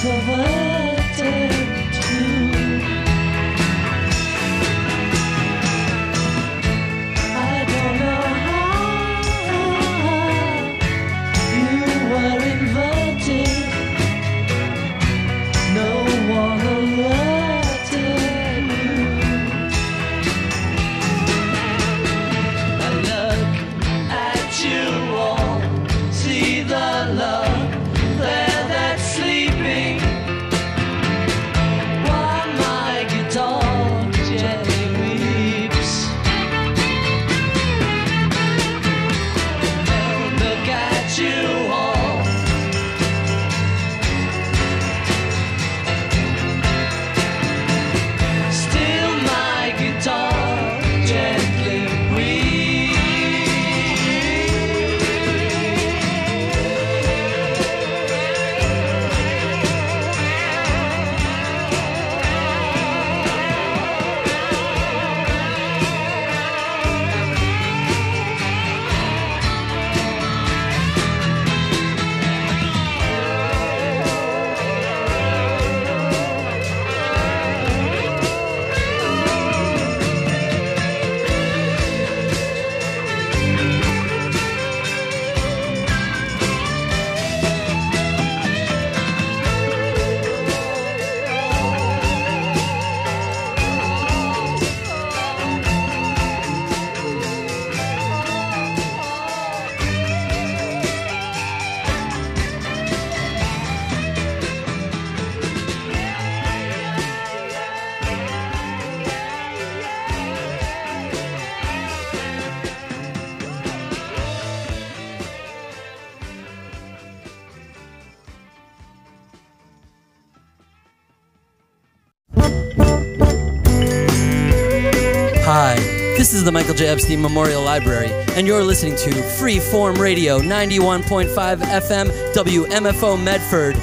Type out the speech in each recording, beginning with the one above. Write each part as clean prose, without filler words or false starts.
Hi, this is the Michael J. Epstein Memorial Library, and you're listening to Freeform Radio 91.5 FM WMFO Medford.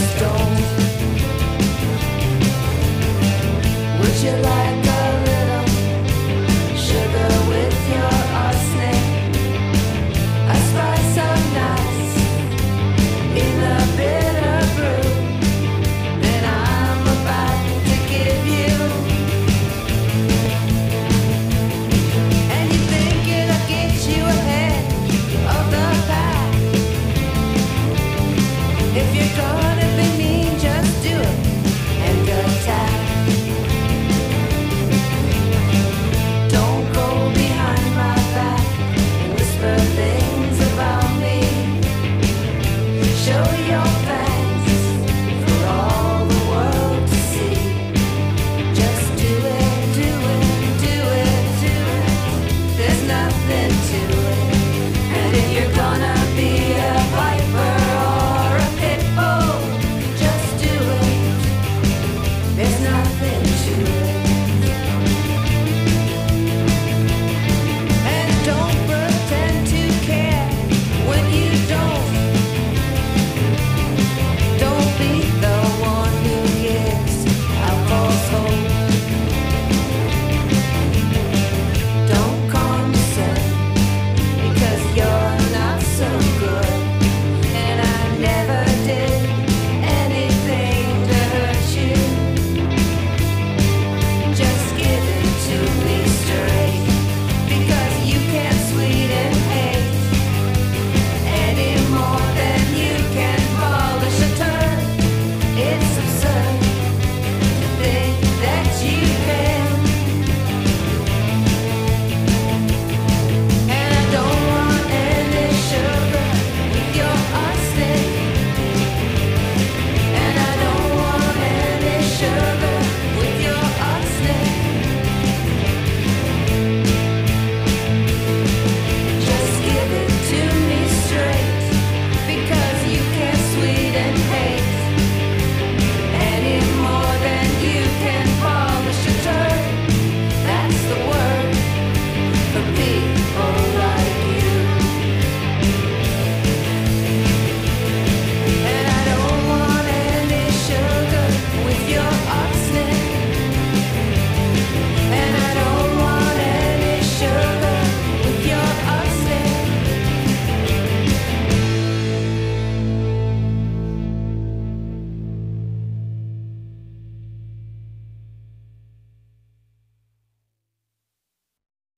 Would you like a little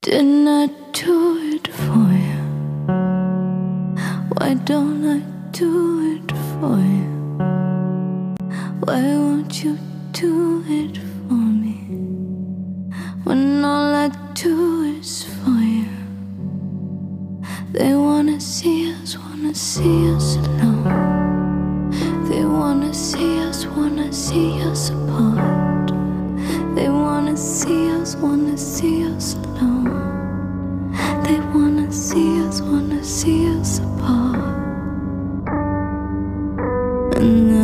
Didn't I do it for you? Why don't I do it for you? Why won't you do it for me? When all I do is for you. They wanna see us alone. They wanna see us apart. They wanna see us alone. They wanna see us apart. And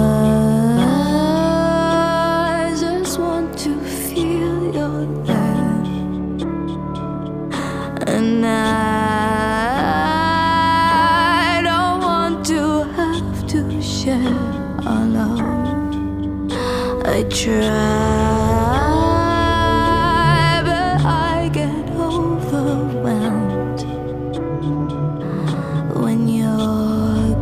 I just want to feel your love. And I don't want to have to share our love. I try, but I get overwhelmed when you're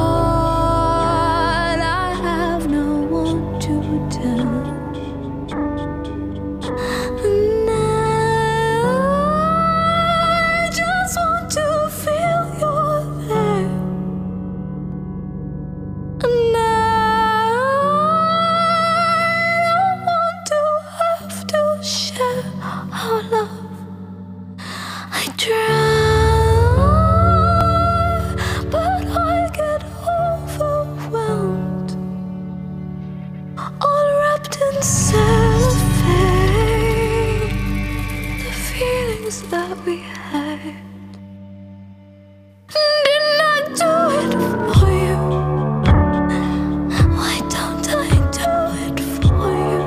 gone. I have no one to tell. And I just want to feel you're there. And I don't want to have to share our love. I try, but I get overwhelmed, all wrapped in cellophane. The feelings that we had. Didn't I do it for you? Why don't I do it for you?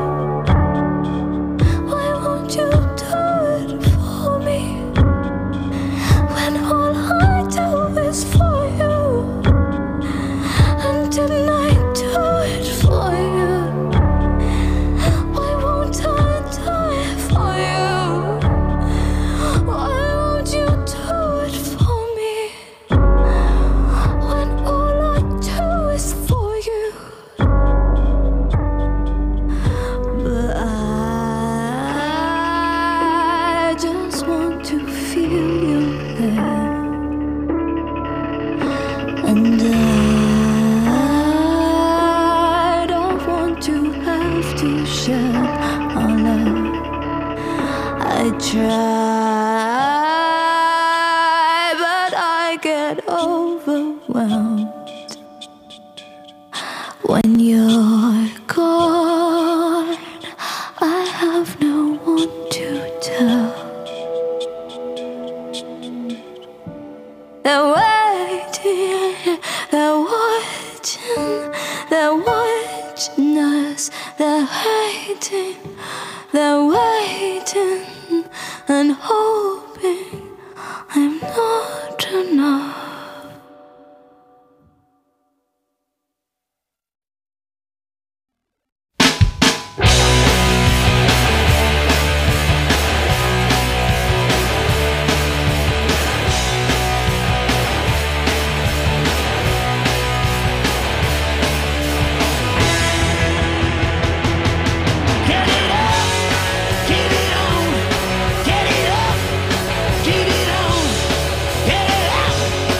Why won't you do it for me? When all I do is for you. And didn't I do it for you? Why won't I do it for you? Why won't you do it for me? When all I do is for you. But I just want to feel your love. And I don't want to have to share our love. I try, but I get overwhelmed when you're gone. I have no one to tell. They're waiting, they're watching us. They're waiting and hoping I'm not enough. Get it up, keep it on. Get it up, keep it on. Get it up,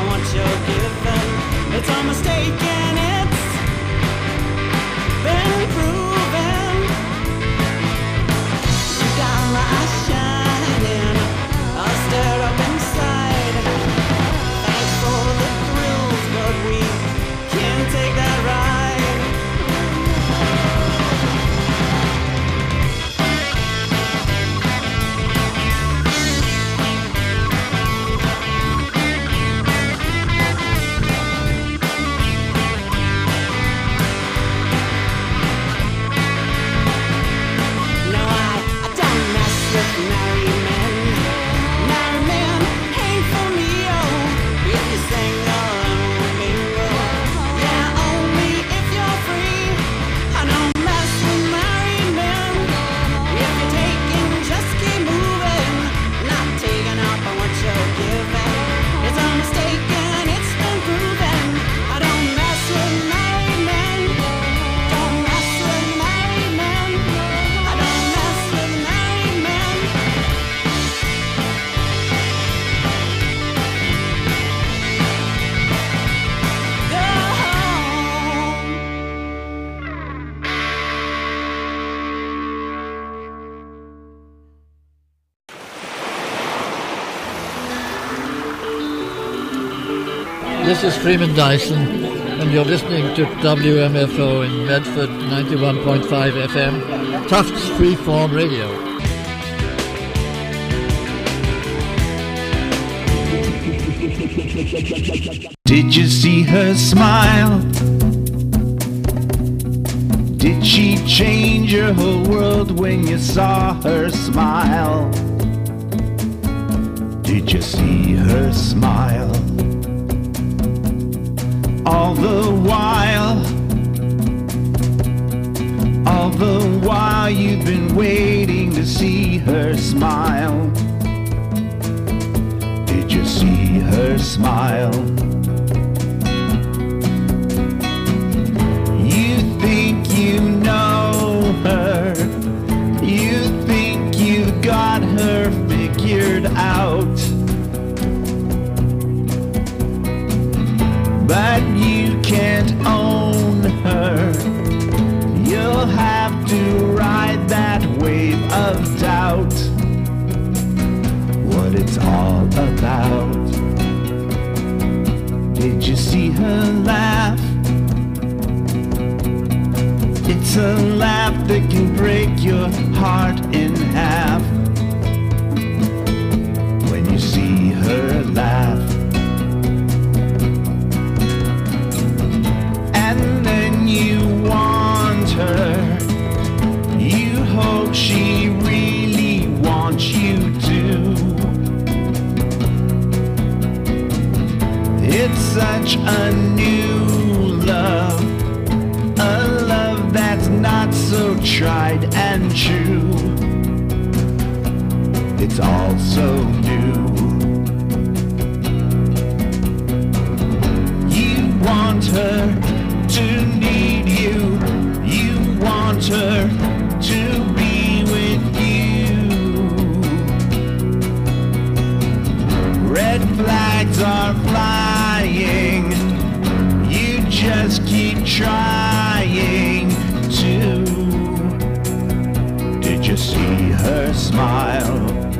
on what you're given. It's all mistaken, it's been proven. You got my eyes shining, I'll stare up inside. Thanks for the thrills, but we can't take that ride. This is Freeman Dyson, and you're listening to WMFO in Medford, 91.5 FM, Tufts Freeform Radio. Did you see her smile? Did she change your whole world when you saw her smile? Did you see her smile? All the while you've been waiting to see her smile. Did you see her smile? You think you know her, you think you've got her figured out, but you can't own her. You'll have to ride that wave of doubt. What it's all about. Did you see her laugh? It's a laugh that can break your heart in half. When you see her laugh, and then you want her, you hope she really wants you to. It's such a new love, a love that's not so tried and true. It's all so new. You want her to need you, you want her to be with you. Red flags are flying, you just keep trying to. Did you see her smile?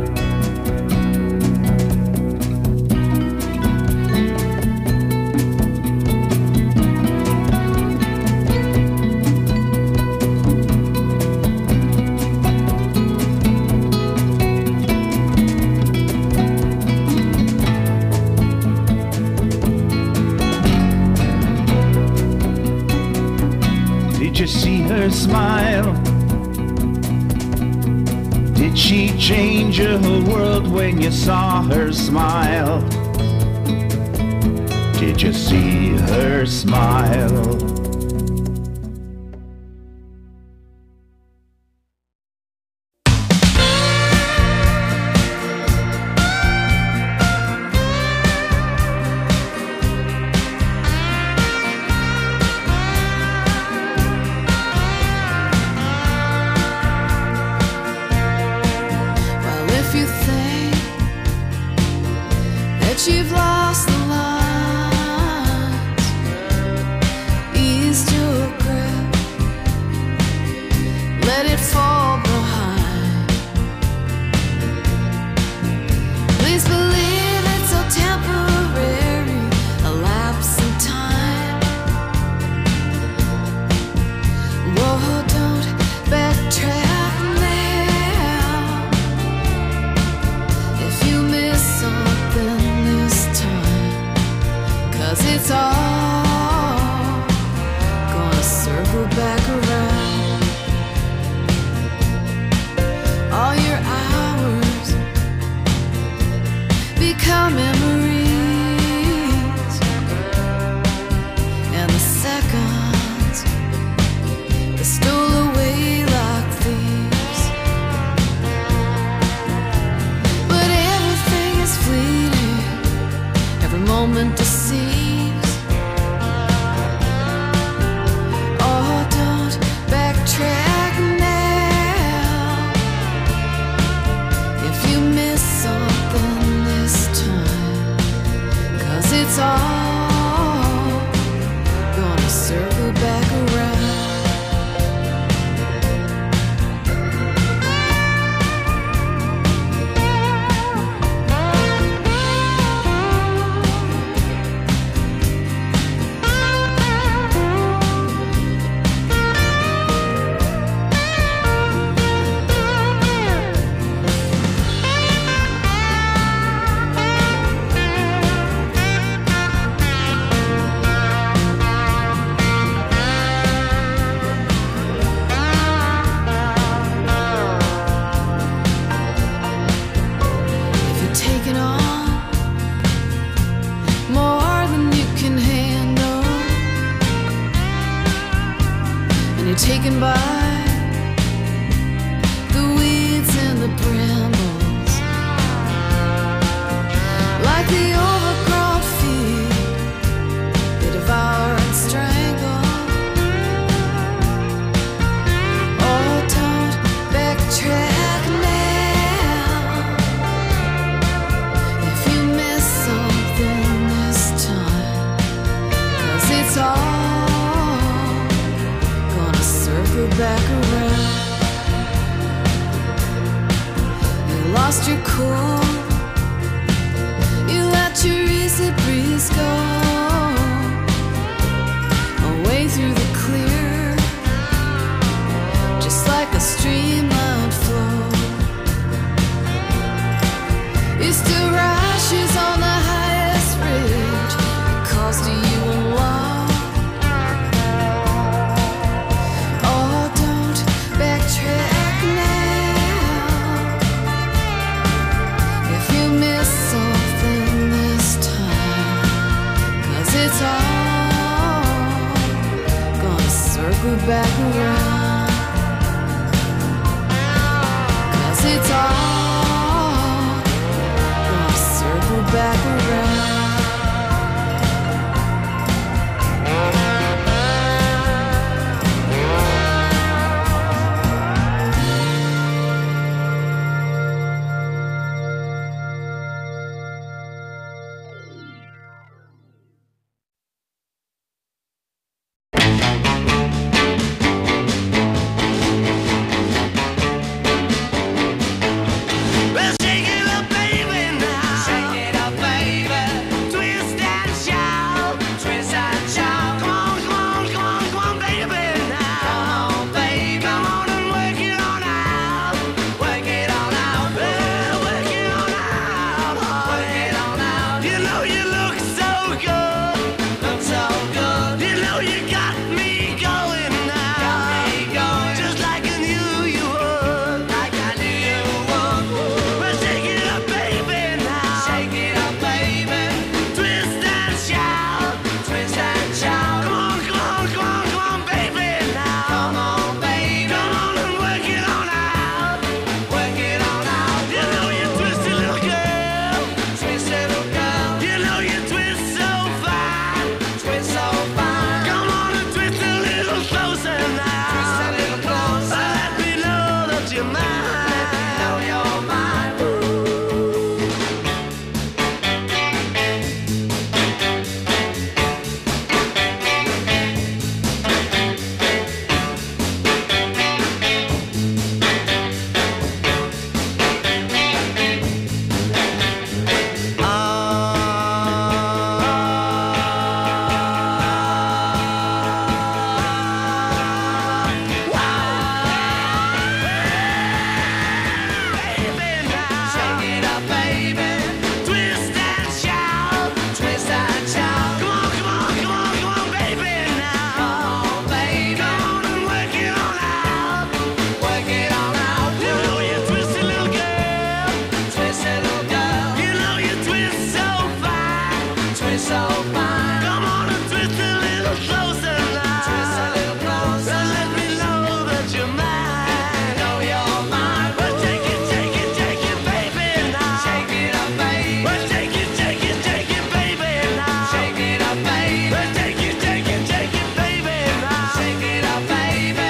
Did you see her smile? Did she change your whole world when you saw her smile? Did you see her smile? Well, if you think that you've lost the love it's all gonna circle back around. All your hours become memories, and the seconds that stole away like thieves. But everything is fleeting, every moment deceives. Oh, don't backtrack now. If you miss something this time, 'cause it's all gonna circle back around. If you're taking on more than you can handle, and you're taken by the weeds and the brambles, like the overgrown feet they devour and strangle. Oh, don't backtrack now. If you miss something this time, 'cause it's all gonna circle back around. You lost your cool, you let your easy breeze go away through the clear, just like a streamlined flow. You still rashes on the highest ridge, because to you alone. Oh, don't backtrack now. If you miss something this time, 'cause it's all gonna circle back around. 'Cause it's all gonna circle back around. so fine. Come on and twist a little closer now. Twist a little closer. And let me know that you're mine. Know you're mine. Well, take it, baby, now. Shake it up, baby. Well, take it, baby, now. Shake it up, baby. Well, take it, baby, now. Shake it up, baby.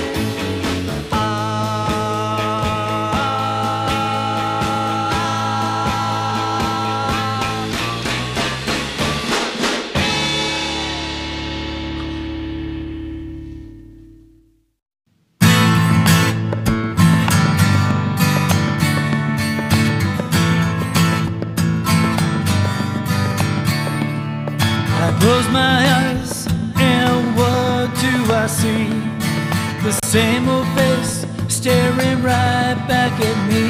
I close my eyes and what do I see? The same old face staring right back at me.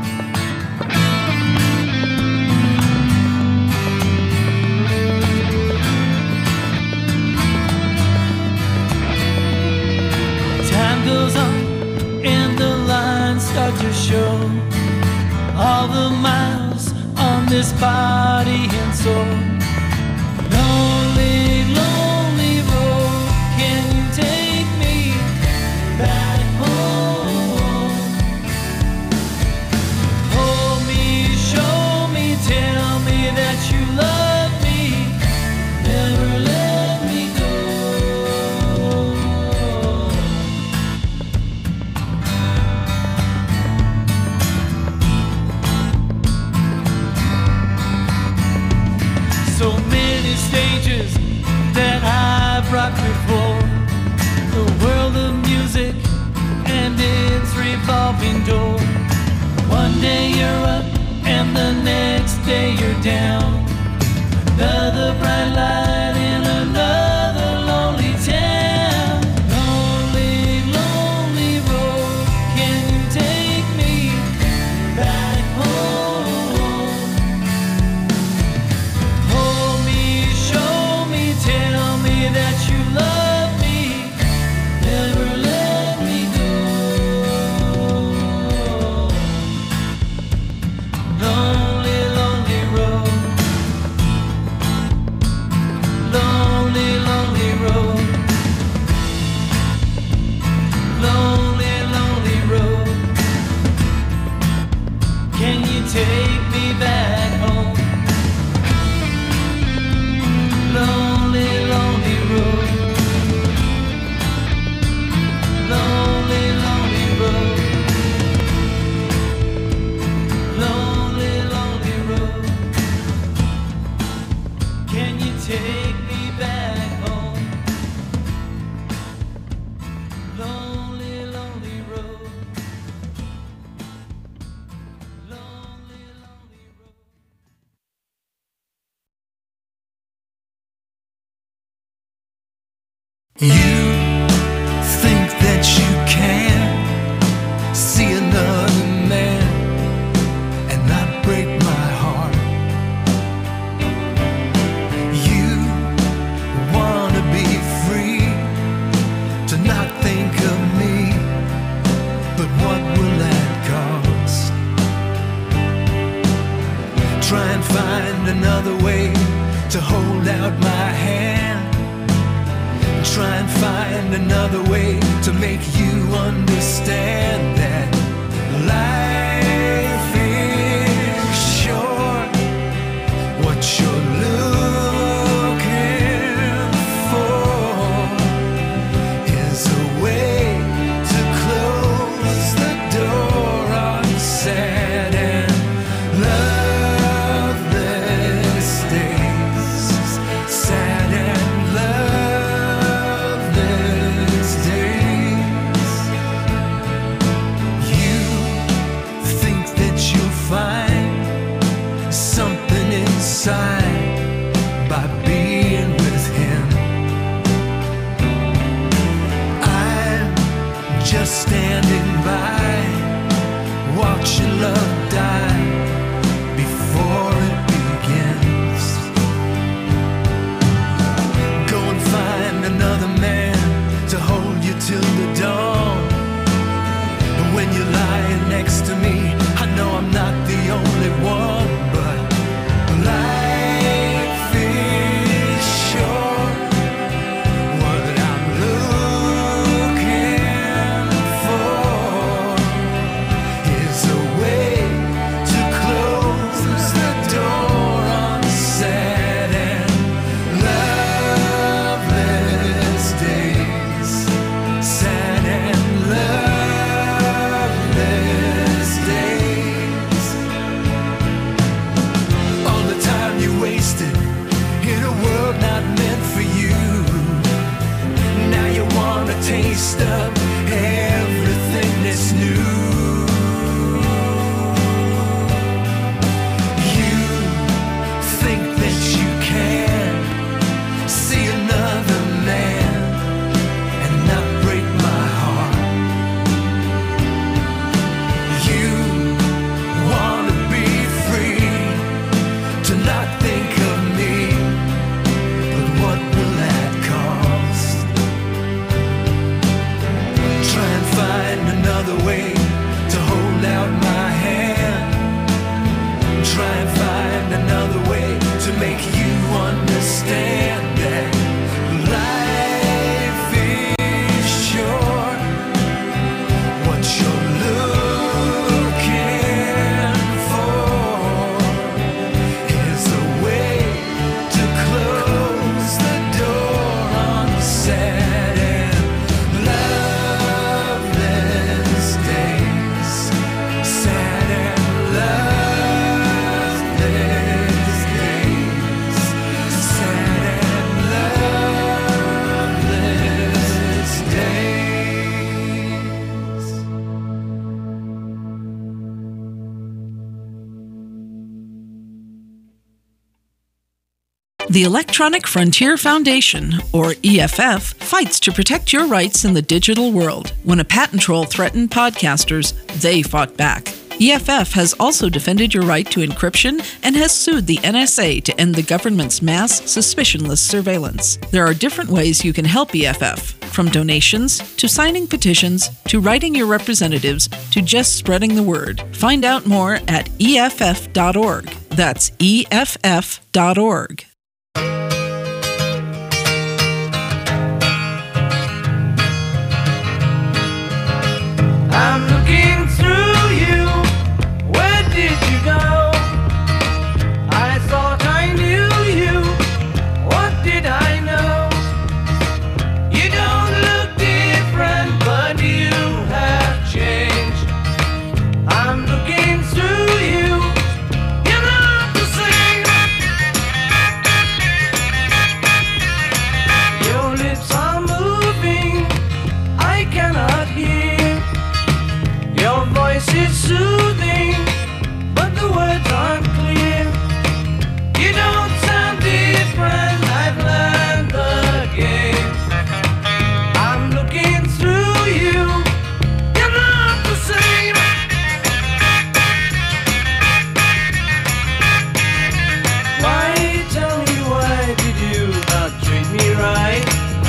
Time goes on and the lines start to show all the miles on this body and soul. Lonely, lonely road, can you take me back home? Hold me, show me, tell me that you love me, never let me go. So many stages that I've rocked before, the world of music and its revolving door. One day you're up and the next day you're down. Another bright light in another lonely town. Lonely, lonely road, can you take me back home? Hold me, show me, tell me that you love me, never let me go. Lonely, lonely road. Lonely, lonely road. Lonely, lonely road. Can you take me back home? Lonely, lonely road. Lonely, lonely road. Lonely, lonely road. Can you take me back home? Lonely, lonely road. Lonely, lonely road. You think that you can see another man and not break my heart. You wanna be free to not think of me, but what will that cost? Try and find another way to hold out my hand. Try and find another way to make you understand that life is short. What you're looking for is a way to close the door on sad and loveless days. Sad and loveless days. taste of everything that's new. You think that you can see another man and not break my heart. You wanna be free to not think of me, but what will that cost? Try and find another way to hold out my hand. Try and find another way to make you understand that life is short. What you're looking for is a way to close the door on sad and loveless days. Sad and loveless days. Sad and loveless days. The Electronic Frontier Foundation, or EFF, fights to protect your rights in the digital world. When a patent troll threatened podcasters, they fought back. EFF has also defended your right to encryption and has sued the NSA to end the government's mass, suspicionless surveillance. There are different ways you can help EFF, from donations, to signing petitions, to writing your representatives, to just spreading the word. Find out more at EFF.org. That's EFF.org. I'm looking through you. Where did you go? I thought I knew you. What did I know? You don't look different, but you have changed. I'm looking through you. You're not the same. Your lips are moving. I cannot hear. Your voice is soothing, but the words aren't clear. You don't sound different, I've learned the game. I'm looking through you, you're not the same. Why, tell me, why did you not treat me right?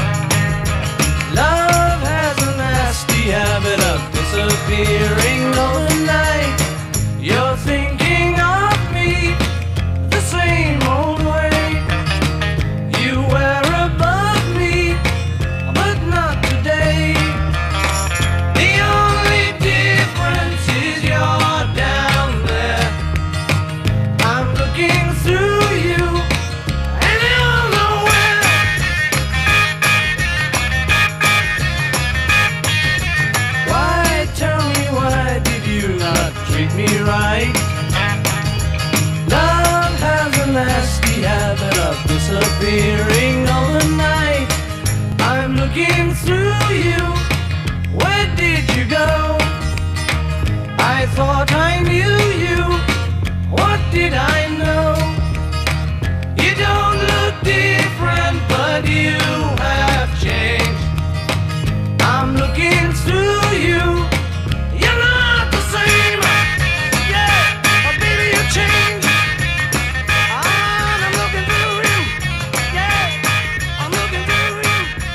Love has a nasty habit of disappearing overnight. You're thinking of me the same old way. You were above me, but not today. The only difference is you're down there. I'm looking through you, and you're nowhere. Why, tell me, why did you not treat me right? Love has a nasty habit of disappearing overnight. I'm looking through you. Where did you go? I thought I knew you. What did I know? You don't look different, but you have changed. I'm looking through you. You're not the same. Yeah, oh, baby, you changed. And I'm looking through you. Yeah, I'm looking through you.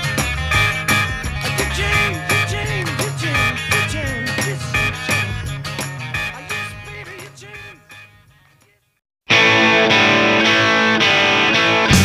You changed, you changed, you changed, you changed, you changed. Yes, baby, you changed.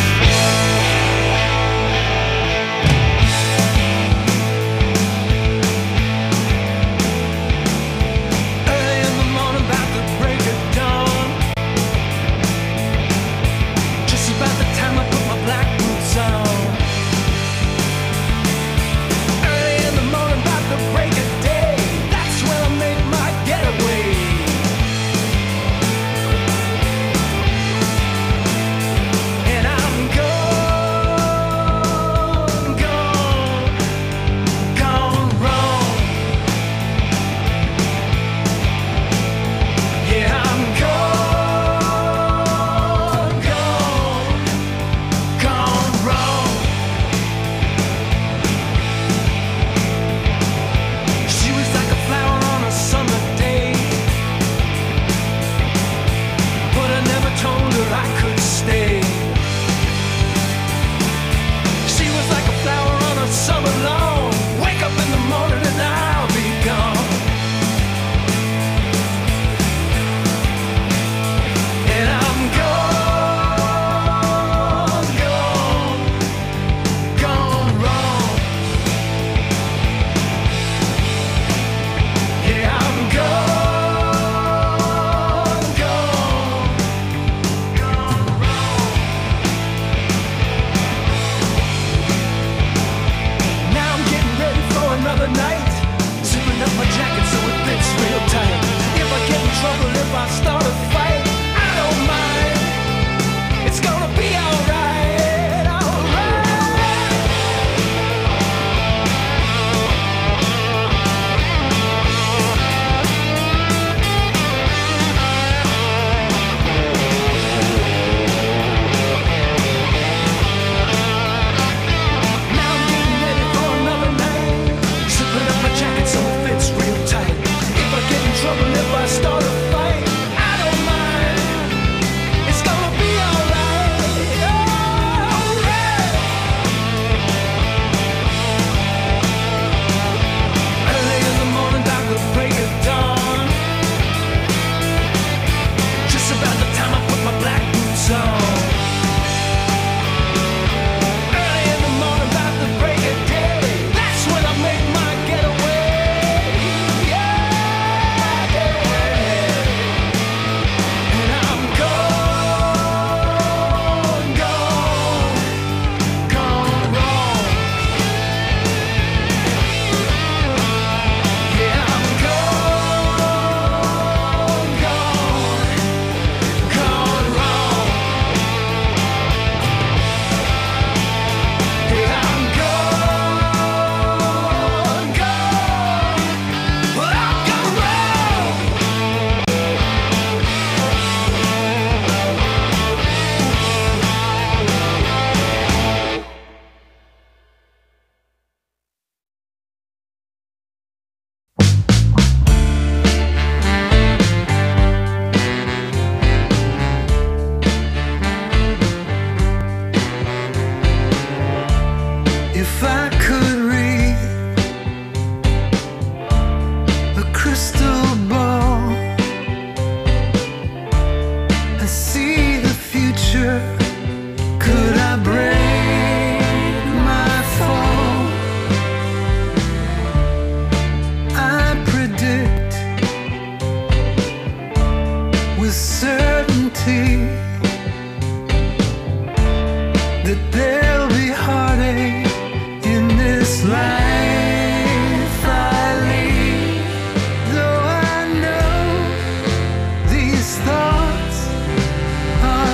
there'll be heartache in this life I lead. Though I know these thoughts are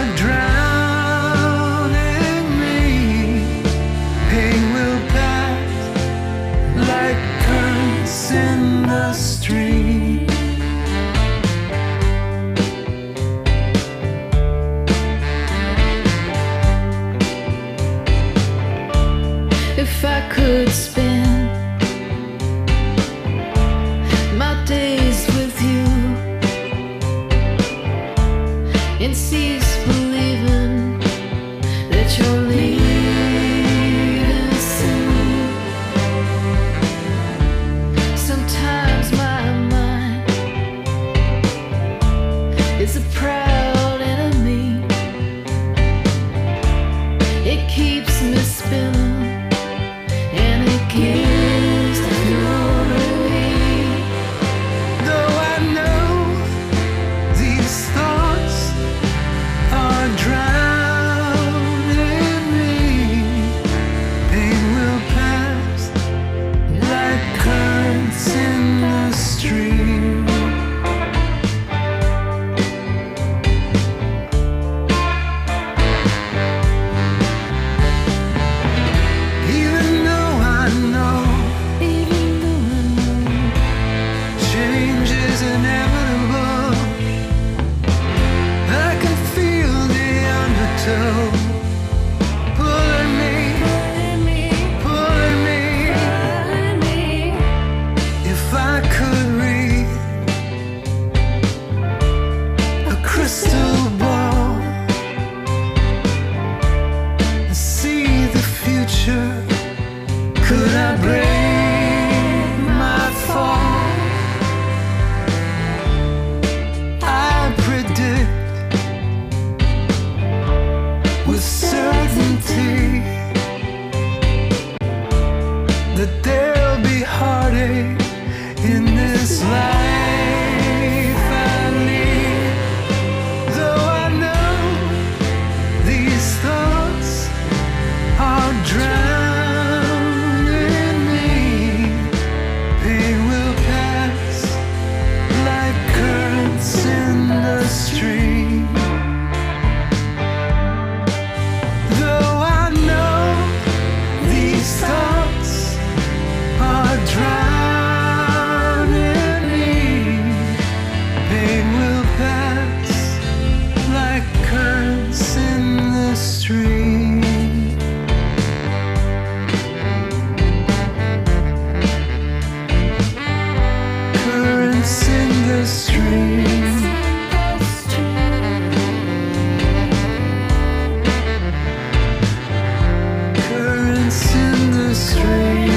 drowning me, pain will pass like currents in the stream. If I could spend my days with you and cease believing that you're leaving soon. Sometimes my mind is a proud enemy. It keeps me spinning. Gives no relief. Though I know these thoughts are drowning me, pain will pass like currents in the stream. Even though I know change is inevitable, I can feel the undertow pulling me. If I could read a crystal ball and see the future, could I break my fall? I predict with certainty that there'll be heartache in this life I lead. Though I know these thoughts are drowning me, pain will pass like currents in the stream. Though I know these thoughts are drowning me, pain will pass like currents in the stream. Currents in the stream. Currents in the stream.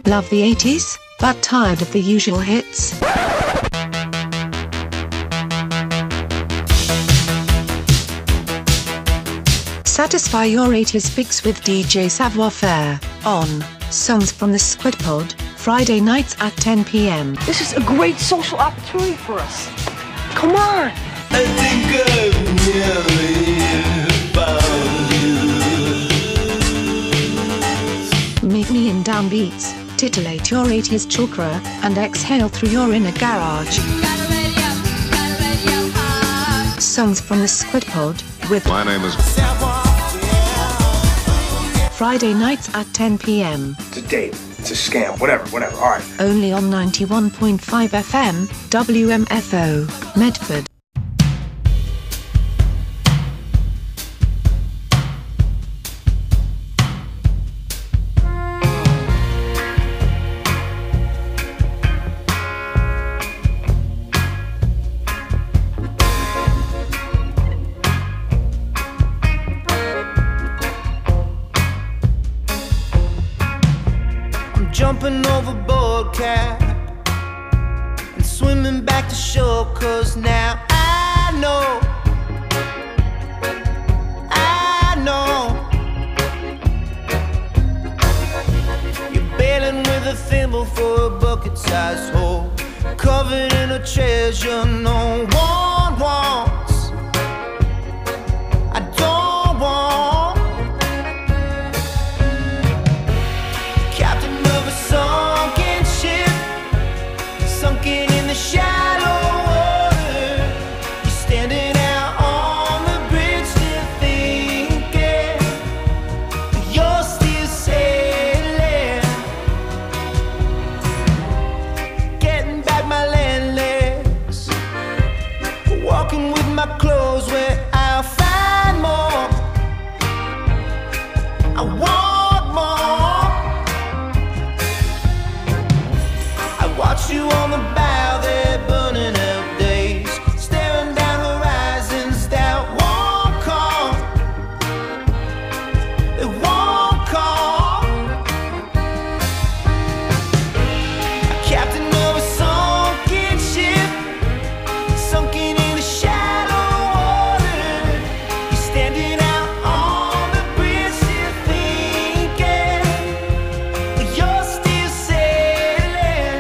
Love the 80s, but tired of the usual hits? Satisfy your 80s fix with DJ Savoir Faire on Songs from the Squid Pod, Friday nights at 10 p.m. This is a great social opportunity for us. Come on! I think I've nearly found you. Meet me in downbeats, titillate your 80s chakra, and exhale through your inner garage. Songs from the Squid Pod with My name is Friday nights at 10 p.m. It's a date. It's a scam. Whatever. All right. Only on 91.5 FM, WMFO, Medford. Jumping overboard, cat, and swimming back to shore, 'cause now I know you're bailing with a thimble for a bucket-sized hole, covered in a treasure no one wants. I don't want. Captain of a sunken ship, sunken in the shallow water. You're standing out on the bridge, still thinking you're still sailing. Getting back my land legs, walking with my clothes where I'll find more. I want more. Watch you on the bow there, burning out days, staring down horizons that won't come. They won't come. A captain of a sunken ship, sunken in the shallow water. You're standing out on the bridge, still thinking you're still sailing.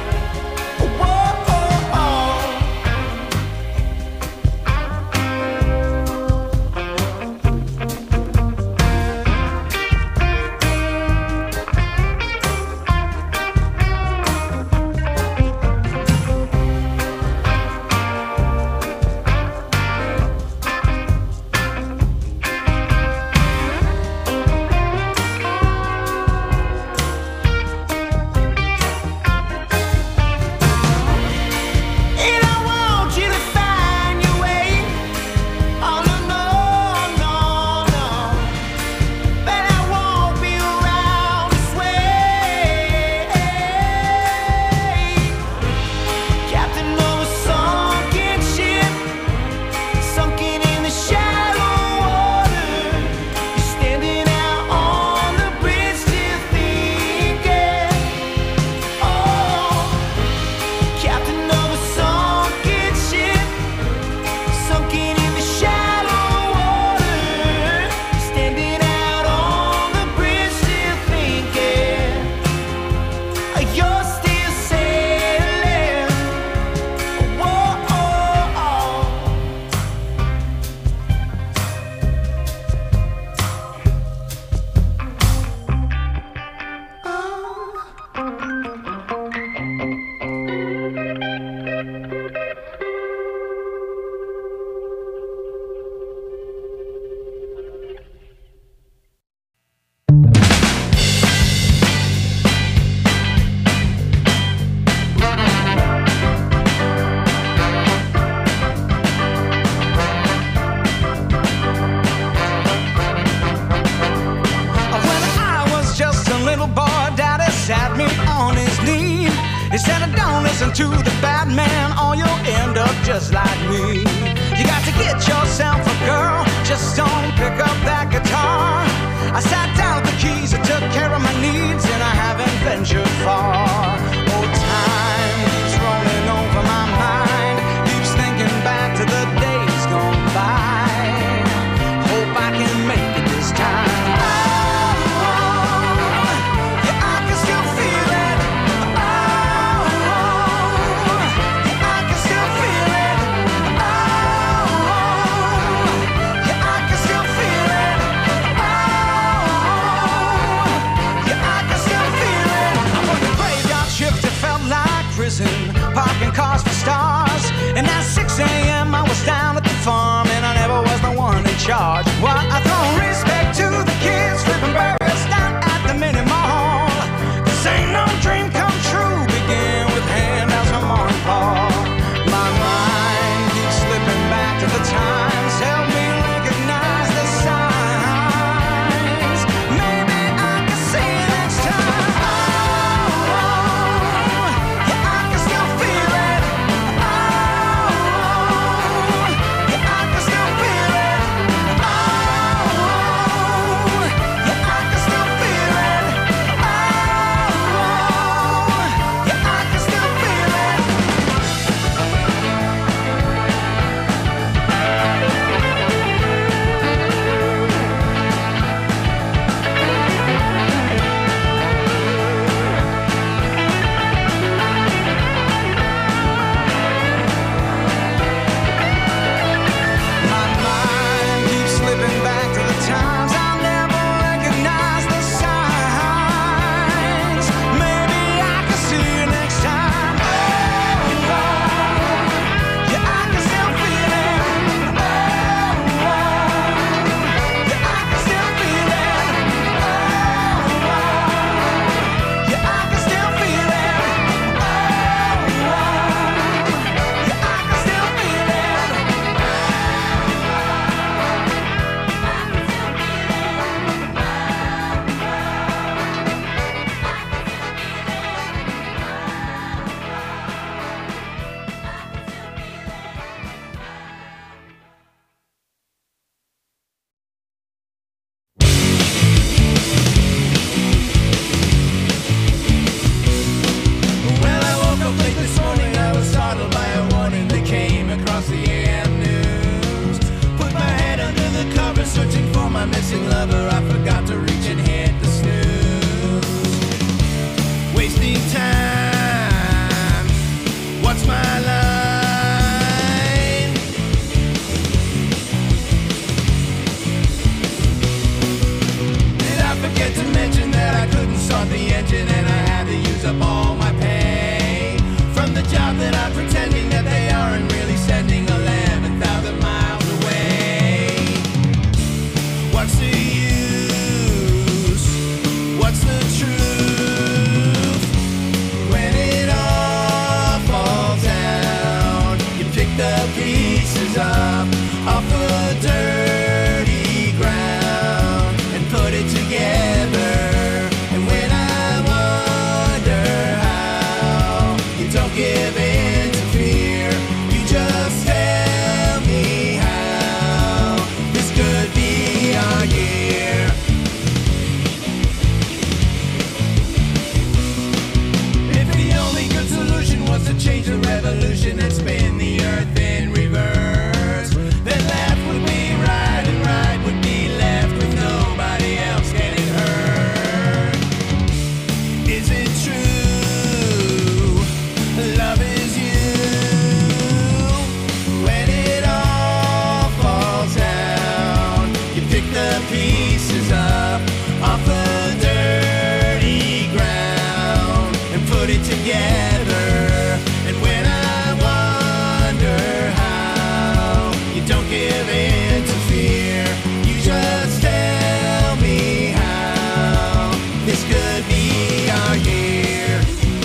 sat me on his knee. He said, don't listen to the bad man or you'll end up just like me. You got to get yourself a girl, just don't pick up that guitar. I sat down with the keys, I took care of my needs, and I haven't ventured my missing lover, I forgot to reach and hit the snooze. Wasting time, what's my line? Did I forget to mention that I couldn't start the engine and I had to use up all my pay from the job that I'm pretending that they aren't really sending 11,000 miles away? What's the use? What's the truth? When it all falls down, you pick the pieces up off the dirty ground and put it together. And when I wonder how you don't give in to fear, you just tell me how this could be our year. If the only good solution was to change the revolution and spin the earth in reverse, then left would be right and right would be left with nobody else getting hurt. Is it true? Love is you. When it all falls down, you pick the pieces up off the dirty ground and put it together. And when I wonder how you don't give in to fear, you just tell me how this could be our year.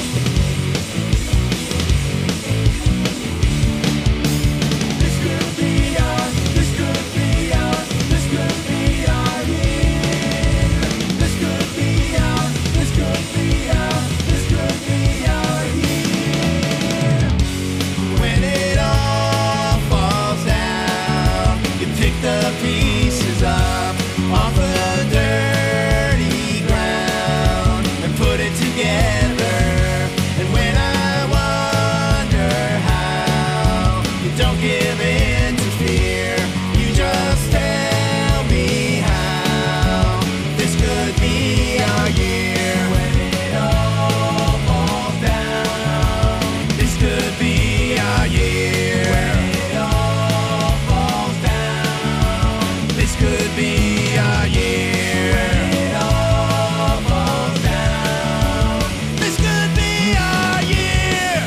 This could be our, this could be our, this could be our year. This could be our, this could be our, this could be our year. When it all falls down, you pick the pieces up off the dirty ground and put it together. And when I wonder how you don't give in to fear, you just tell me how this could be our year. When it all falls down, this could be our year. When it all falls down, this could be our year. When it all falls down, this could be our year.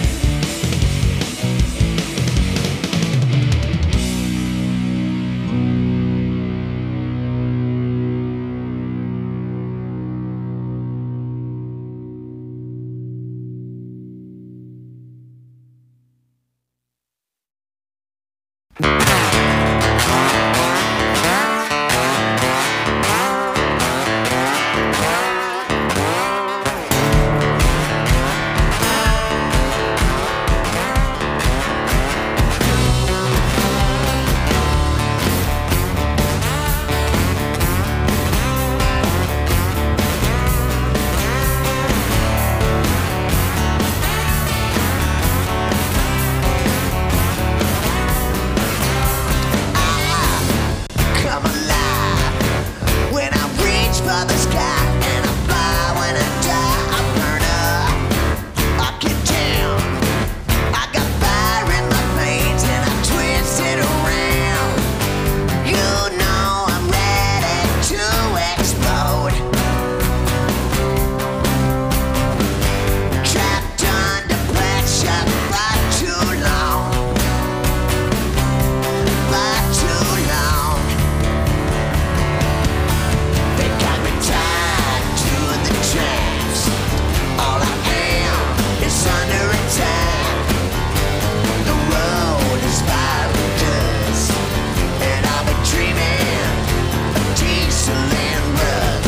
Come alive when I reach for the sky, and I fly when I die. I burn up, I get down. I got fire in my veins and I twist it around. You know I'm ready to explode. Trapped under pressure for too long. For too long. They got me tied to the tracks. All I am is under attack. The road is viral dust, and I've been dreaming of diesel and rust.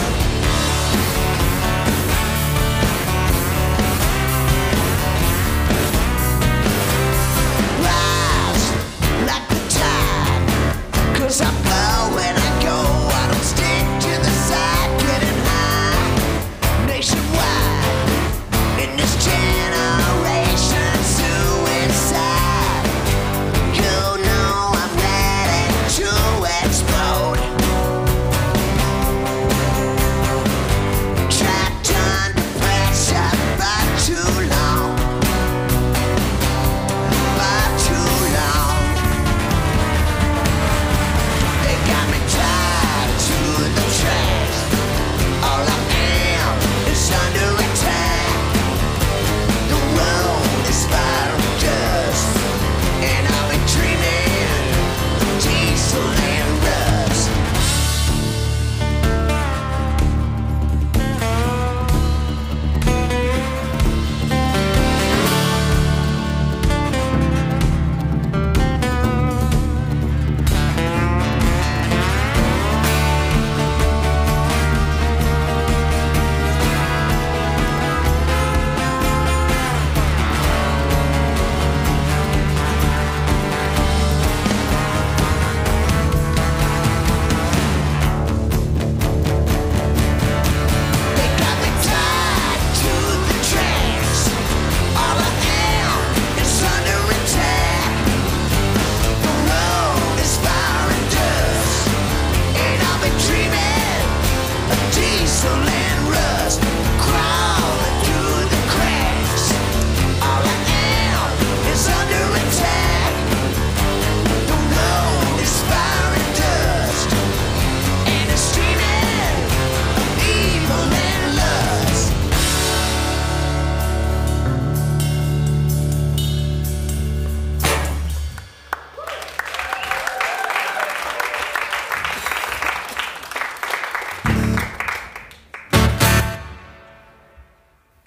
Rise like the tide, 'cause I flow when I go. I don't stick to the side, getting high nationwide. In this generation, suicide. You know I'm ready to explode.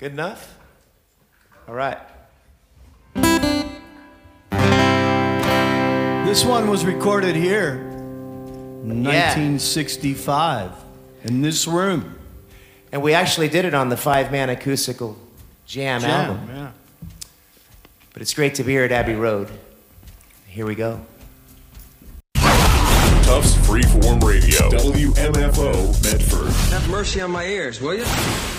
Good enough? All right. This one was recorded here in 1965 in this room. And we actually did it on the 5-man acoustical jam album. Yeah. But it's great to be here at Abbey Road. Here we go. Tufts Freeform Radio, WMFO Medford. Have mercy on my ears, will you?